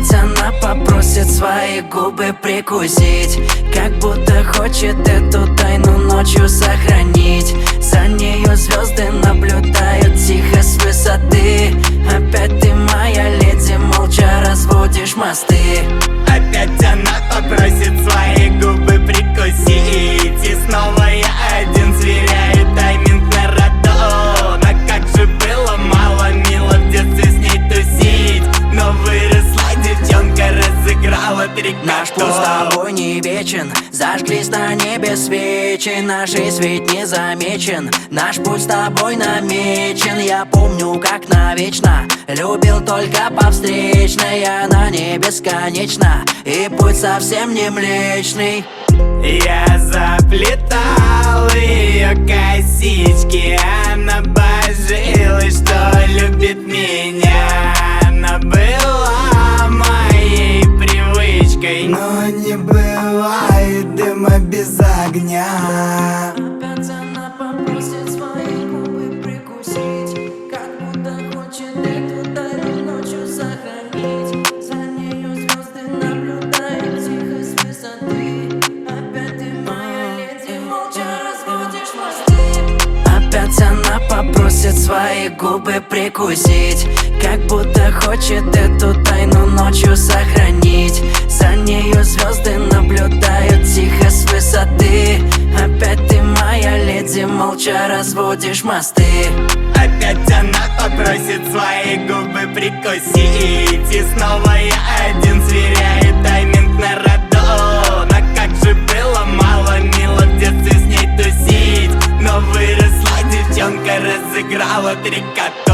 Опять она попросит свои губы прикусить, как будто хочет эту тайну ночью сохранить. За нею звезды наблюдают тихо с высоты. Опять ты, моя леди, молча разводишь мосты. Опять она попросит свои губы прикусить, и снова я один сверяю тайминг на роду. Но как же было мало мило в детстве с ней тусить, но выросла девчонка, разыграла три карты. Наш путь с тобой не вечен, зажглись на небе свечи. Наш жизнь ведь не замечен, наш путь с тобой намечен. Я помню, как навечно любил только по встречной. Она не бесконечна, и путь совсем не млечный. Я заплетал ее косички, она божилась, что любит меня. Она была моей привычкой, но не бывает дыма без огня. Опять она попросит свои губы прикусить, как будто хочет эту тайну ночью сохранить. За нею звезды наблюдают тихо с высоты. Опять ты, моя леди, молча разводишь мосты. Опять она попросит свои губы прикусить, как будто хочет эту тайну ночью сохранить. За нею звезды наблюдают тихо с высоты. Опять ты, моя леди, молча разводишь мосты. Опять она попросит свои губы прикусить, и снова я один сверяю тайминг на роду. Но как же было мало мило в детстве с ней тусить, но выросла девчонка, разыграла три кота.